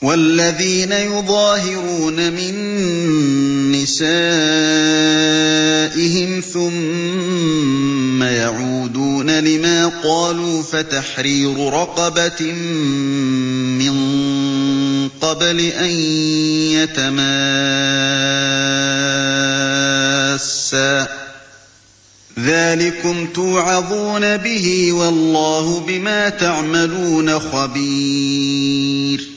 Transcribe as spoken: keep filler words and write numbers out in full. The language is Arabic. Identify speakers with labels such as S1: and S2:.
S1: وَالَّذِينَ يُظَاهِرُونَ مِن نِّسَائِهِمْ ثُمَّ يَعُودُونَ لِمَا قَالُوا فَتَحْرِيرُ رَقَبَةٍ مِّن قَبْلِ أَن يَتَمَاسَّا ۚ ذَٰلِكُمْ تُوعَظُونَ بِهِ ۚ وَاللَّهُ بِمَا تَعْمَلُونَ خَبِيرٌ